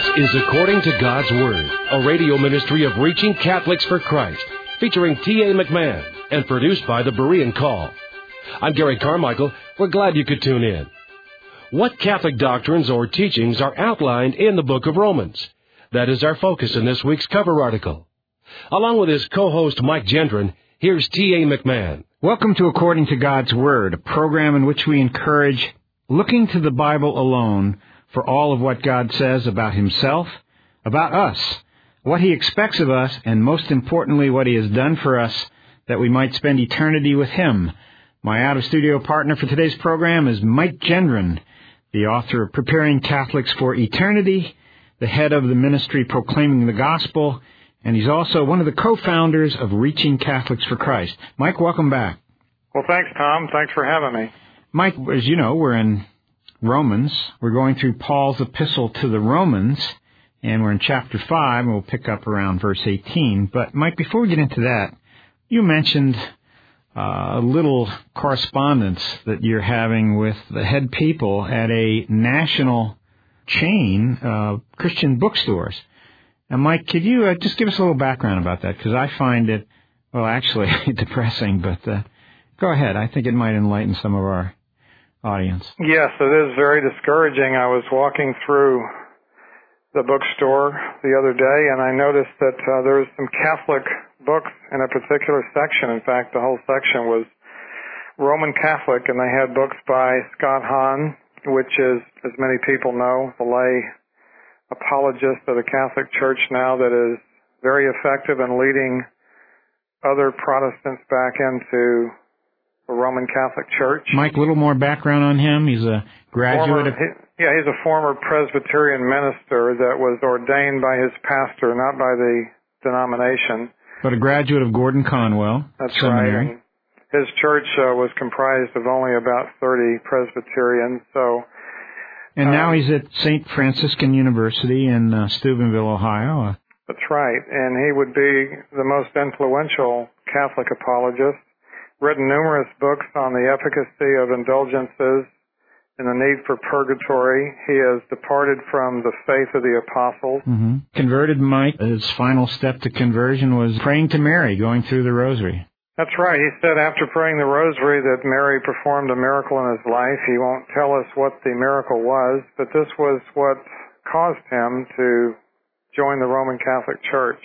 is According to God's Word, a radio ministry of Reaching Catholics for Christ, featuring T.A. McMahon and produced by the Berean Call. I'm Gary Carmichael. We're glad you could tune in. What Catholic doctrines or teachings are outlined in the book of Romans? That is our focus in this week's cover article. Along with his co-host Mike Gendron, here's T.A. McMahon. Welcome to According to God's Word, a program in which we encourage looking to the Bible alone for all of what God says about Himself, about us, what He expects of us, and most importantly, what He has done for us that we might spend eternity with Him. My out-of-studio partner for today's program is Mike Gendron, the author of Preparing Catholics for Eternity, the head of the ministry Proclaiming the Gospel, and he's also one of the co-founders of Reaching Catholics for Christ. Mike, welcome back. Well, thanks, Tom. Thanks for having me. Mike, as you know, we're in Romans. We're going through Paul's epistle to the Romans, and we're in chapter 5, and we'll pick up around verse 18. But, Mike, before we get into that, you mentioned a little correspondence that you're having with the head people at a national chain of Christian bookstores. And, Mike, could you just give us a little background about that? Because I find it, well, actually depressing, but go ahead. I think it might enlighten some of our audience. Yes, it is very discouraging. I was walking through the bookstore the other day, and I noticed that there was some Catholic books in a particular section. In fact, the whole section was Roman Catholic, and they had books by Scott Hahn, which is, as many people know, the lay apologist of the Catholic Church now that is very effective in leading other Protestants back into the Roman Catholic Church. Mike, a little more background on him. He's a graduate he's a former Presbyterian minister that was ordained by his pastor, not by the denomination. But a graduate of Gordon Conwell Seminary. Right. And his church was comprised of only about 30 Presbyterians. And now he's at St. Franciscan University in Steubenville, Ohio. That's right. And he would be the most influential Catholic apologist. Written numerous books on the efficacy of indulgences and the need for purgatory. He has departed from the faith of the apostles. Mm-hmm. Converted Mike. His final step to conversion was praying to Mary, going through the rosary. That's right. He said after praying the rosary that Mary performed a miracle in his life. He won't tell us what the miracle was, but this was what caused him to join the Roman Catholic Church.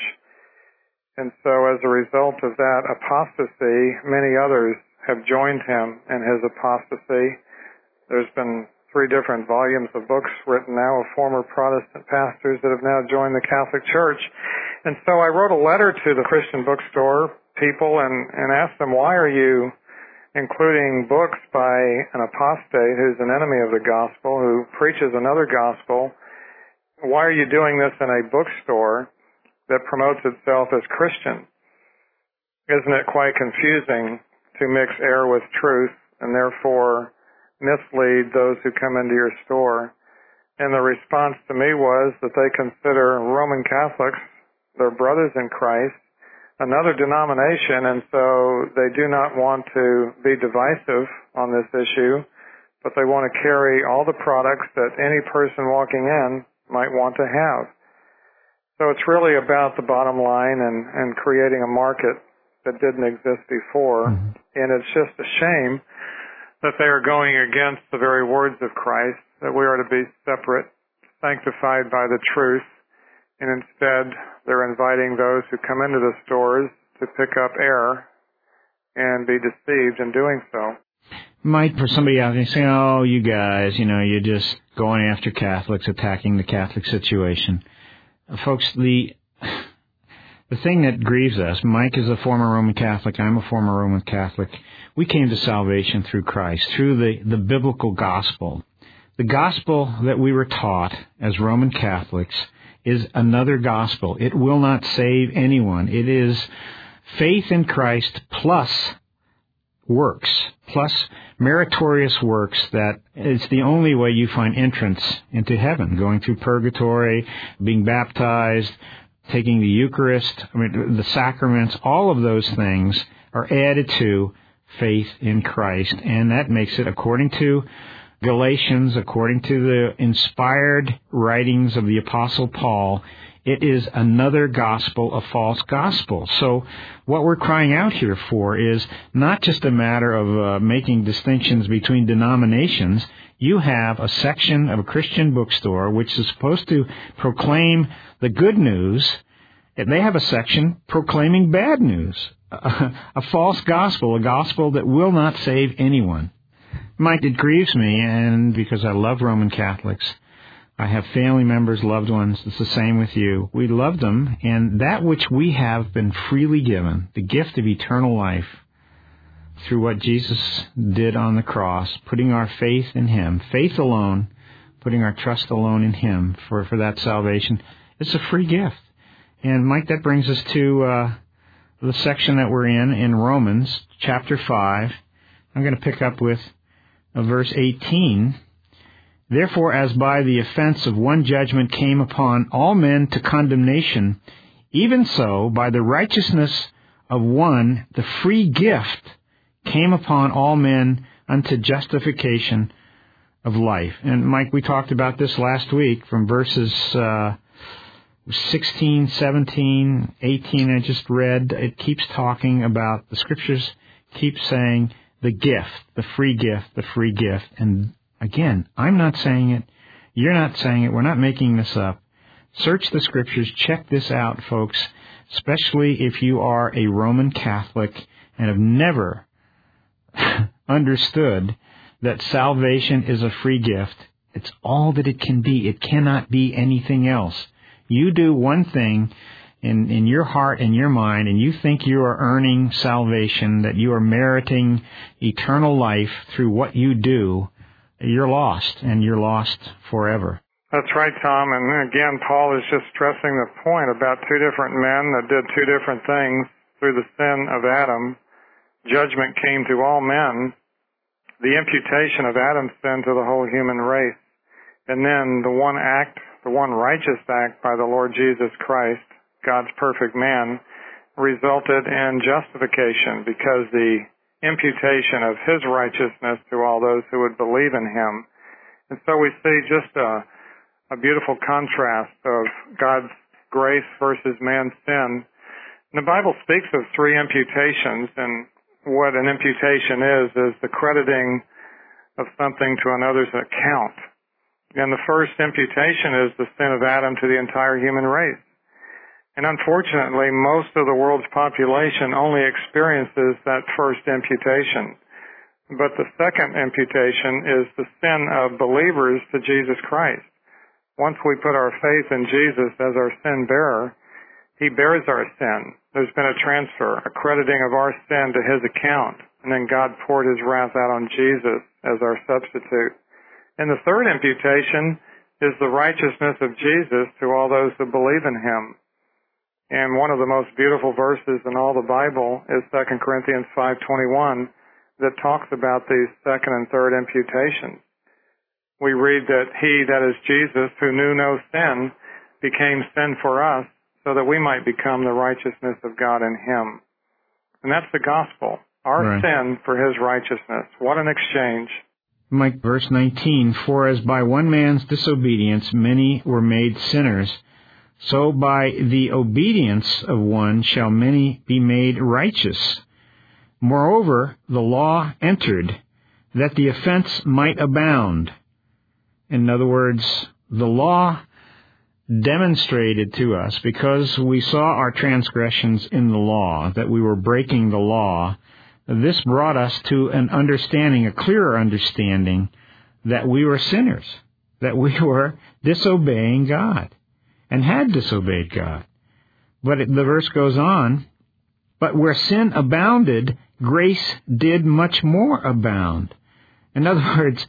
And so as a result of that apostasy, many others have joined him in his apostasy. There's been 3 different volumes of books written now of former Protestant pastors that have now joined the Catholic Church. And so I wrote a letter to the Christian bookstore people and asked them, why are you including books by an apostate who's an enemy of the gospel, who preaches another gospel? Why are you doing this in a bookstore that promotes itself as Christian? Isn't it quite confusing to mix error with truth and therefore mislead those who come into your store? And the response to me was that they consider Roman Catholics their brothers in Christ, another denomination, and so they do not want to be divisive on this issue, but they want to carry all the products that any person walking in might want to have. So it's really about the bottom line and creating a market that didn't exist before. Mm-hmm. And it's just a shame that they are going against the very words of Christ, that we are to be separate, sanctified by the truth, and instead they're inviting those who come into the stores to pick up error and be deceived in doing so. Mike, for somebody out there saying, oh, you guys, you're just going after Catholics, attacking the Catholic situation. Folks, the thing that grieves us, Mike is a former Roman Catholic, I'm a former Roman Catholic. We came to salvation through Christ, through the biblical gospel. The gospel that we were taught as Roman Catholics is another gospel. It will not save anyone. It is faith in Christ plus works, plus meritorious works, that it's the only way you find entrance into heaven, going through purgatory, being baptized, taking the Eucharist, the sacraments, all of those things are added to faith in Christ, and that makes it, according to Galatians, according to the inspired writings of the Apostle Paul, it is another gospel, a false gospel. So what we're crying out here for is not just a matter of making distinctions between denominations. You have a section of a Christian bookstore which is supposed to proclaim the good news, and they have a section proclaiming bad news, a false gospel, a gospel that will not save anyone. Mike, it grieves me, and because I love Roman Catholics, I have family members, loved ones. It's the same with you. We love them, and that which we have been freely given, the gift of eternal life, through what Jesus did on the cross, putting our faith in Him, faith alone, putting our trust alone in Him for that salvation, it's a free gift. And Mike, that brings us to the section that we're in Romans, chapter 5. I'm going to pick up with verse 18. Therefore, as by the offense of one judgment came upon all men to condemnation, even so, by the righteousness of one, the free gift came upon all men unto justification of life. And Mike, we talked about this last week from verses 16, 17, 18 I just read. It keeps talking about, the Scriptures keep saying, the gift, the free gift, the free gift. And again, I'm not saying it. You're not saying it. We're not making this up. Search the Scriptures. Check this out, folks, especially if you are a Roman Catholic and have never understood that salvation is a free gift. It's all that it can be. It cannot be anything else. You do one thing in your heart and your mind, and you think you are earning salvation, that you are meriting eternal life through what you do, you're lost, and you're lost forever. That's right, Tom. And again, Paul is just stressing the point about two different men that did two different things. Through the sin of Adam, judgment came to all men, the imputation of Adam's sin to the whole human race. And then the one act, the one righteous act by the Lord Jesus Christ, God's perfect man, resulted in justification because the imputation of His righteousness to all those who would believe in Him. And so we see just a beautiful contrast of God's grace versus man's sin. And the Bible speaks of three imputations, and what an imputation is the crediting of something to another's account. And the first imputation is the sin of Adam to the entire human race. And unfortunately, most of the world's population only experiences that first imputation. But the second imputation is the sin of believers to Jesus Christ. Once we put our faith in Jesus as our sin bearer, He bears our sin. There's been a transfer, a crediting of our sin to His account, and then God poured His wrath out on Jesus as our substitute. And the third imputation is the righteousness of Jesus to all those who believe in Him. And one of the most beautiful verses in all the Bible is 2 Corinthians 5:21 that talks about these second and third imputations. We read that He, that is Jesus, who knew no sin, became sin for us so that we might become the righteousness of God in Him. And that's the gospel. Our sin for His righteousness. What an exchange. Mike, verse 19, for as by one man's disobedience many were made sinners, so by the obedience of one shall many be made righteous. Moreover, the law entered, that the offense might abound. In other words, the law demonstrated to us, because we saw our transgressions in the law, that we were breaking the law, this brought us to an understanding, a clearer understanding, that we were sinners, that we were disobeying God, and had disobeyed God. But the verse goes on, but where sin abounded, grace did much more abound. In other words,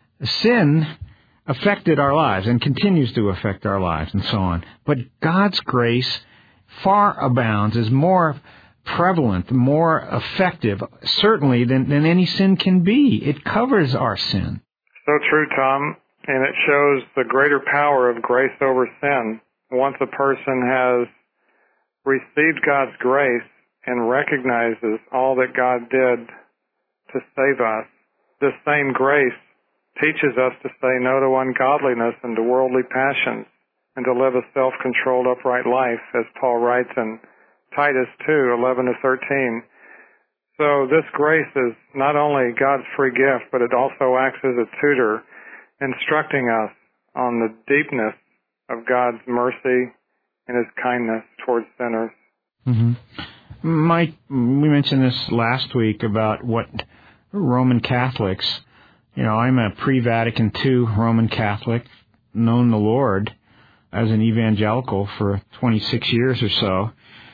sin affected our lives and continues to affect our lives and so on. But God's grace far abounds, is more prevalent, more effective, certainly, than any sin can be. It covers our sin. So true, Tom. And it shows the greater power of grace over sin. Once a person has received God's grace and recognizes all that God did to save us, this same grace teaches us to say no to ungodliness and to worldly passions, and to live a self-controlled, upright life, as Paul writes in Titus 2:11-13. So this grace is not only God's free gift, but it also acts as a tutor, instructing us on the deepness of God's mercy and His kindness towards sinners. Mm-hmm. Mike, we mentioned this last week about what Roman Catholics, I'm a pre-Vatican II Roman Catholic, known the Lord as an evangelical for 26 years or so,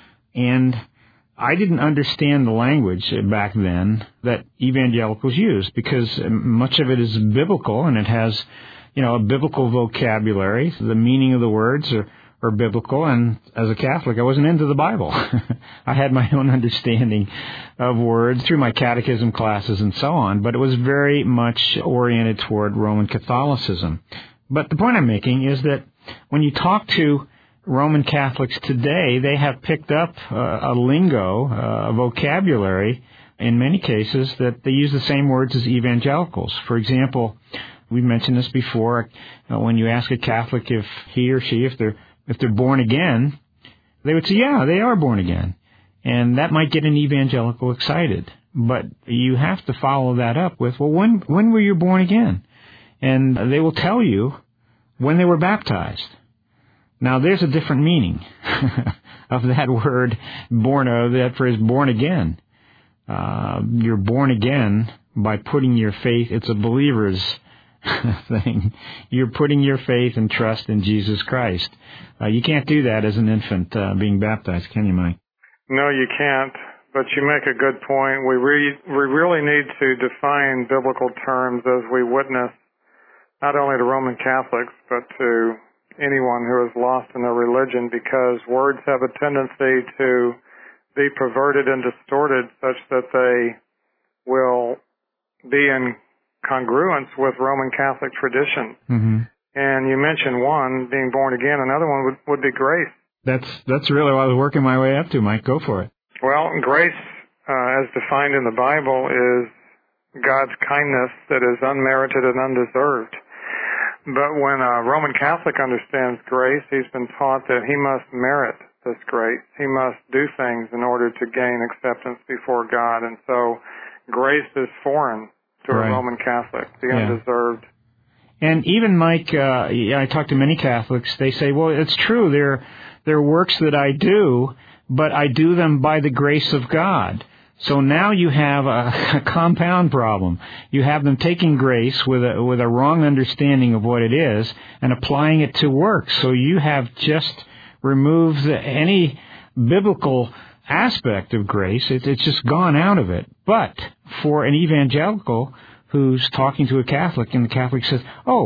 and I didn't understand the language back then that evangelicals use, because much of it is biblical, and it has, a biblical vocabulary. The meaning of the words are biblical, and as a Catholic, I wasn't into the Bible. I had my own understanding of words through my catechism classes and so on, but it was very much oriented toward Roman Catholicism. But the point I'm making is that when you talk to Roman Catholics today, they have picked up a lingo, a vocabulary, in many cases, that they use the same words as evangelicals. For example, we've mentioned this before, when you ask a Catholic if he or she, if they're born again, they would say, yeah, they are born again. And that might get an evangelical excited. But you have to follow that up with, well, when were you born again? And they will tell you when they were baptized. Now, there's a different meaning of that word, that phrase, born again. You're born again by putting your faith, it's a believer's thing. You're putting your faith and trust in Jesus Christ. You can't do that as an infant being baptized, can you, Mike? No, you can't, but you make a good point. We really need to define biblical terms as we witness not only to Roman Catholics, but to anyone who is lost in their religion, because words have a tendency to be perverted and distorted such that they will be in congruence with Roman Catholic tradition. Mm-hmm. And you mentioned one, being born again. Another one would be grace. That's really what I was working my way up to, Mike. Go for it. Well, grace, as defined in the Bible, is God's kindness that is unmerited and undeserved. But when a Roman Catholic understands grace, he's been taught that he must merit this grace. He must do things in order to gain acceptance before God. And so grace is foreign to a Roman Catholic, the undeserved. And even, Mike, I talk to many Catholics, they say, well, it's true, there are works that I do, but I do them by the grace of God. So now you have a compound problem. You have them taking grace with a wrong understanding of what it is and applying it to works. So you have just removed any biblical aspect of grace. It's just gone out of it. But for an evangelical who's talking to a Catholic, and the Catholic says,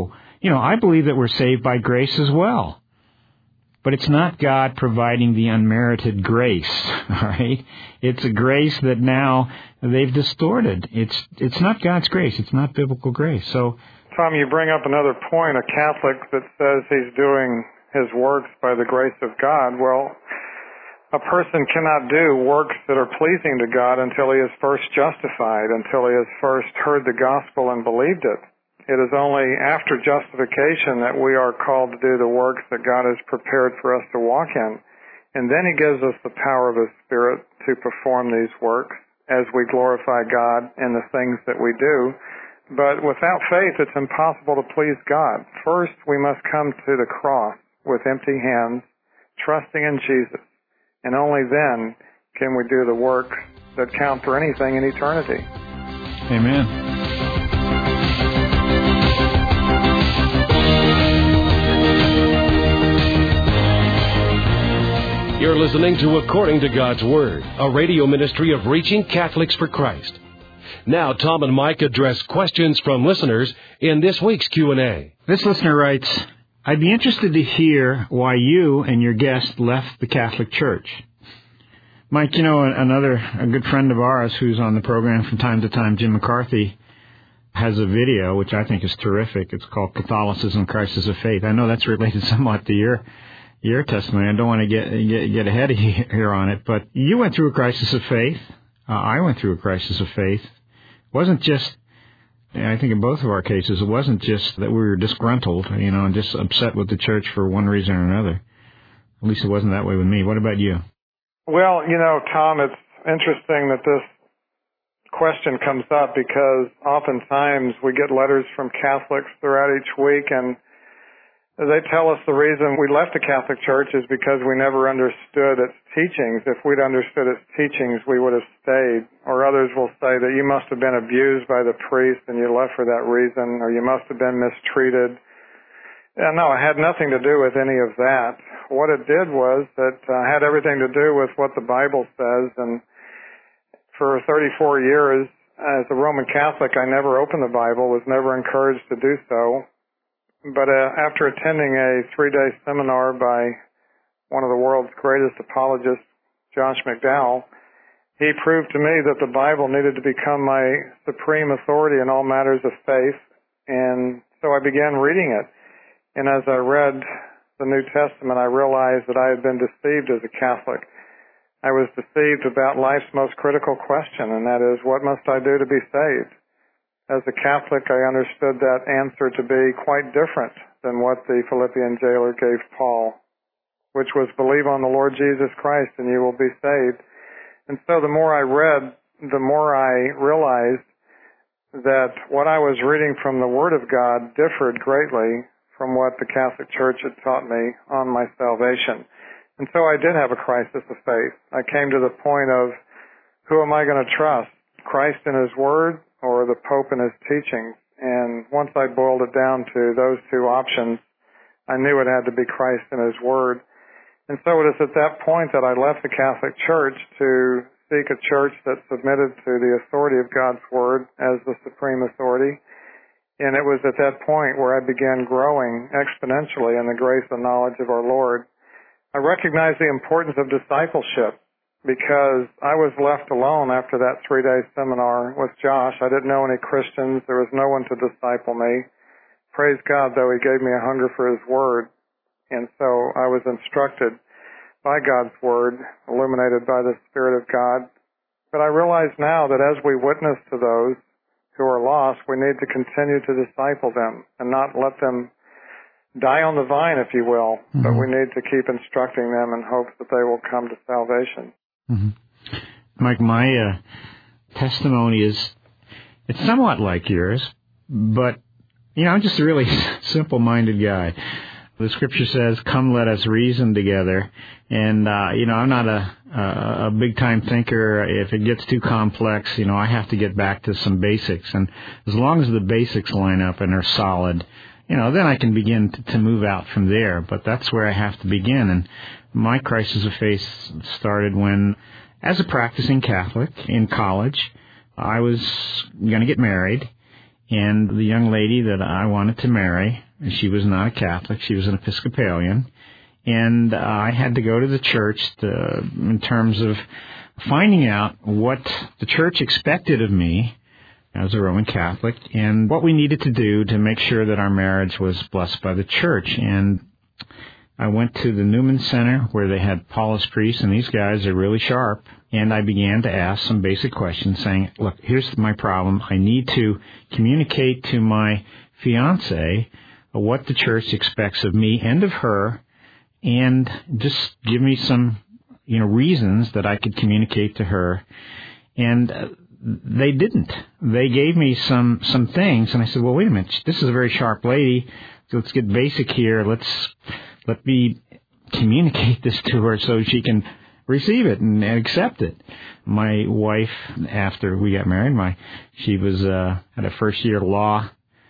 I believe that we're saved by grace as well. But it's not God providing the unmerited grace, all right? It's a grace that now they've distorted. It's not God's grace. It's not biblical grace. So, Tom, you bring up another point, a Catholic that says he's doing his works by the grace of God. Well, a person cannot do works that are pleasing to God until he is first justified, until he has first heard the gospel and believed it. It is only after justification that we are called to do the works that God has prepared for us to walk in. And then He gives us the power of His Spirit to perform these works as we glorify God in the things that we do. But without faith, it's impossible to please God. First, we must come to the cross with empty hands, trusting in Jesus. And only then can we do the works that count for anything in eternity. Amen. You're listening to According to God's Word, a radio ministry of Reaching Catholics for Christ. Now, Tom and Mike address questions from listeners in this week's Q&A. This listener writes, I'd be interested to hear why you and your guest left the Catholic Church. Mike, a good friend of ours who's on the program from time to time, Jim McCarthy, has a video, which I think is terrific. It's called Catholicism, Crisis of Faith. I know that's related somewhat to your testimony. I don't want to get ahead of you here on it, but you went through a crisis of faith. I went through a crisis of faith. It wasn't just I think in both of our cases, it wasn't just that we were disgruntled, and just upset with the church for one reason or another. At least it wasn't that way with me. What about you? Well, Tom, it's interesting that this question comes up because oftentimes we get letters from Catholics throughout each week, and they tell us the reason we left the Catholic Church is because we never understood its teachings. If we'd understood its teachings, we would have stayed. Or others will say that you must have been abused by the priest and you left for that reason, or you must have been mistreated. No, it had nothing to do with any of that. What it did was that it had everything to do with what the Bible says, and for 34 years as a Roman Catholic, I never opened the Bible, was never encouraged to do so. But after attending a 3-day seminar by one of the world's greatest apologists, Josh McDowell, he proved to me that the Bible needed to become my supreme authority in all matters of faith, and so I began reading it. And as I read the New Testament, I realized that I had been deceived as a Catholic. I was deceived about life's most critical question, and that is, what must I do to be saved? As a Catholic, I understood that answer to be quite different than what the Philippian jailer gave Paul, which was believe on the Lord Jesus Christ and you will be saved. And so the more I read, the more I realized that what I was reading from the Word of God differed greatly from what the Catholic Church had taught me on my salvation. And so I did have a crisis of faith. I came to the point of, who am I going to trust? Christ and His Word, or the Pope and his teachings? And once I boiled it down to those two options, I knew it had to be Christ and His Word. And so it is at that point that I left the Catholic Church to seek a church that submitted to the authority of God's Word as the supreme authority. And it was at that point where I began growing exponentially in the grace and knowledge of our Lord. I recognized the importance of discipleship, because I was left alone after that 3-day seminar with Josh. I didn't know any Christians. There was no one to disciple me. Praise God, though, He gave me a hunger for His Word. And so I was instructed by God's Word, illuminated by the Spirit of God. But I realize now that as we witness to those who are lost, we need to continue to disciple them and not let them die on the vine, if you will. Mm-hmm. But we need to keep instructing them in hopes that they will come to salvation. Mm-hmm. Mike, my testimony it's somewhat like yours, but, I'm just a really simple-minded guy. The Scripture says, come let us reason together, and, I'm not a big-time thinker. If it gets too complex, I have to get back to some basics, and as long as the basics line up and are solid, then I can begin to move out from there, but that's where I have to begin. And my crisis of faith started when, as a practicing Catholic in college, I was going to get married, and the young lady that I wanted to marry, she was not a Catholic, she was an Episcopalian, and I had to go to the church in terms of finding out what the church expected of me as a Roman Catholic, and what we needed to do to make sure that our marriage was blessed by the church. And I went to the Newman Center where they had Paulist priests, and these guys are really sharp, and I began to ask some basic questions saying, look, here's my problem. I need to communicate to my fiancée what the church expects of me and of her, and just give me some, reasons that I could communicate to her. And they didn't. They gave me some things, and I said, well, wait a minute, this is a very sharp lady, so let's get basic here. Let me communicate this to her so she can receive it and accept it. My wife, after we got married, she was had a first year of law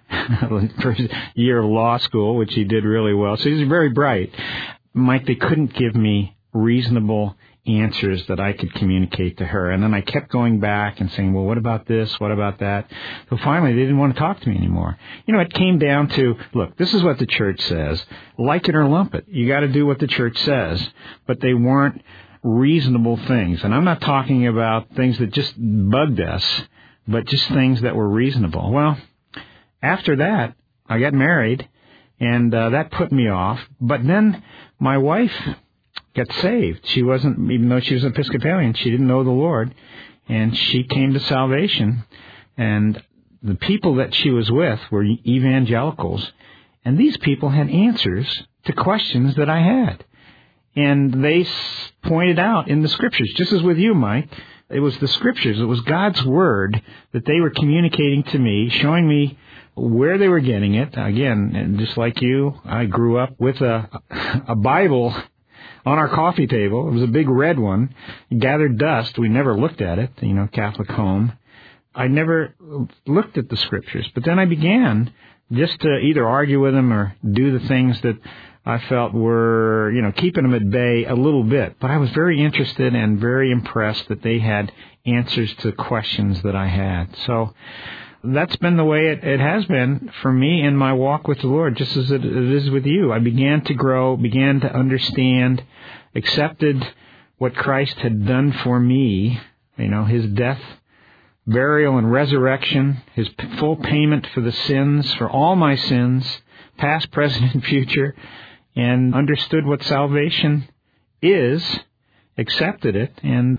school, which she did really well. So she was very bright. Mike, they couldn't give me reasonable answers that I could communicate to her. And then I kept going back and saying, well, what about this? What about that? So finally, they didn't want to talk to me anymore. It came down to, look, this is what the church says. Like it or lump it. You got to do what the church says. But they weren't reasonable things. And I'm not talking about things that just bugged us, but just things that were reasonable. Well, after that, I got married, and that put me off. But then my wife got saved. She wasn't, even though she was an Episcopalian, she didn't know the Lord, and she came to salvation. And the people that she was with were evangelicals, and these people had answers to questions that I had. And they pointed out in the Scriptures, just as with you, Mike, it was the Scriptures, it was God's Word that they were communicating to me, showing me where they were getting it. Again, just like you, I grew up with a Bible on our coffee table. It was a big red one. It gathered dust. We never looked at it, Catholic home. I never looked at the Scriptures. But then I began just to either argue with them or do the things that I felt were, keeping them at bay a little bit. But I was very interested and very impressed that they had answers to questions that I had. So that's been the way it has been for me in my walk with the Lord, just as it is with you. I began to grow, began to understand, accepted what Christ had done for me, His death, burial, and resurrection, His full payment for the sins, for all my sins, past, present, and future, and understood what salvation is, accepted it. And,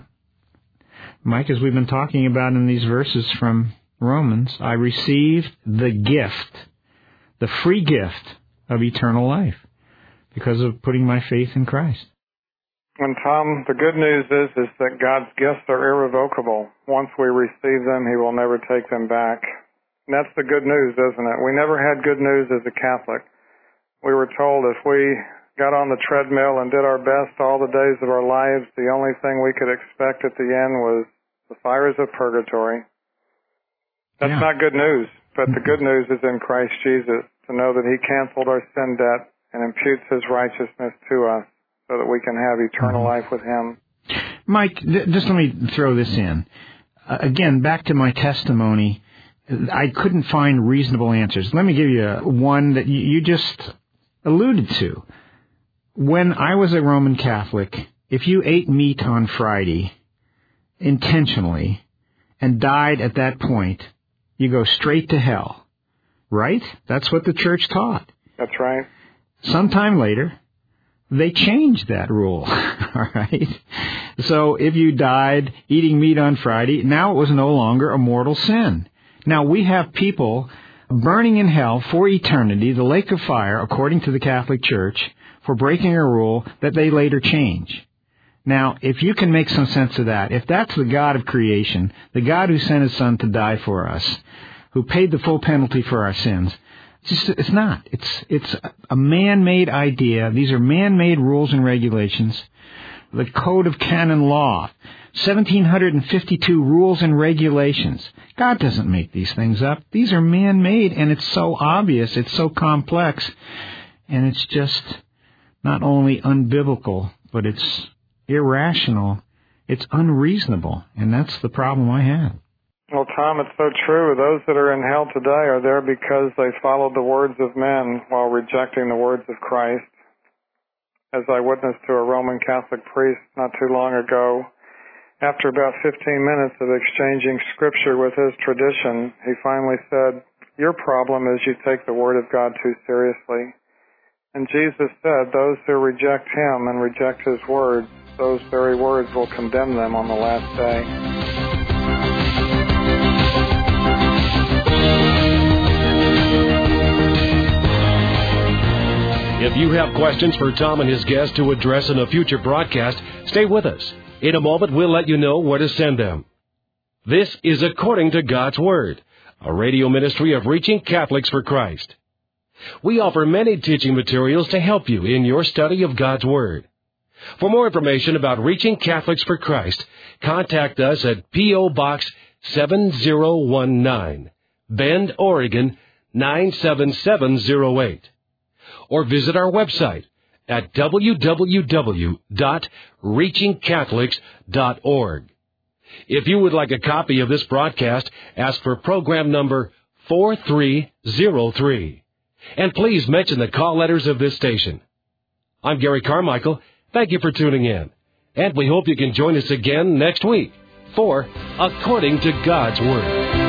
Mike, as we've been talking about in these verses from Romans, I received the gift, the free gift of eternal life because of putting my faith in Christ. And Tom, the good news is that God's gifts are irrevocable. Once we receive them, He will never take them back. And that's the good news, isn't it? We never had good news as a Catholic. We were told if we got on the treadmill and did our best all the days of our lives, the only thing we could expect at the end was the fires of purgatory. That's not good news, but the good news is in Christ Jesus, to know that He canceled our sin debt and imputes His righteousness to us, so that we can have eternal life with Him. Mike, just let me throw this in. Again, back to my testimony, I couldn't find reasonable answers. Let me give you one that you just alluded to. When I was a Roman Catholic, if you ate meat on Friday intentionally and died at that point, you go straight to hell, right? That's what the Church taught. That's right. Sometime later, they changed that rule, all right? So if you died eating meat on Friday, now it was no longer a mortal sin. Now we have people burning in hell for eternity, the lake of fire, according to the Catholic Church, for breaking a rule that they later change. Now, if you can make some sense of that, if that's the God of creation, the God who sent His Son to die for us, who paid the full penalty for our sins, it's not. It's a man-made idea. These are man-made rules and regulations. The Code of Canon Law, 1,752 rules and regulations. God doesn't make these things up. These are man-made, and it's so obvious, it's so complex, and it's just not only unbiblical, but it's irrational. It's unreasonable, and that's the problem I had. Well, Tom, it's so true. Those that are in hell today are there because they followed the words of men while rejecting the words of Christ. As I witnessed to a Roman Catholic priest not too long ago, after about 15 minutes of exchanging Scripture with his tradition, he finally said, "Your problem is you take the Word of God too seriously." And Jesus said, those who reject Him and reject His words, those very words will condemn them on the last day. If you have questions for Tom and his guest to address in a future broadcast, stay with us. In a moment, we'll let you know where to send them. This is According to God's Word, a radio ministry of Reaching Catholics for Christ. We offer many teaching materials to help you in your study of God's Word. For more information about Reaching Catholics for Christ, contact us at P.O. Box 7019, Bend, Oregon 97708. Or visit our website at www.reachingcatholics.org. If you would like a copy of this broadcast, ask for program number 4303. And please mention the call letters of this station. I'm Gary Carmichael. Thank you for tuning in. And we hope you can join us again next week for According to God's Word.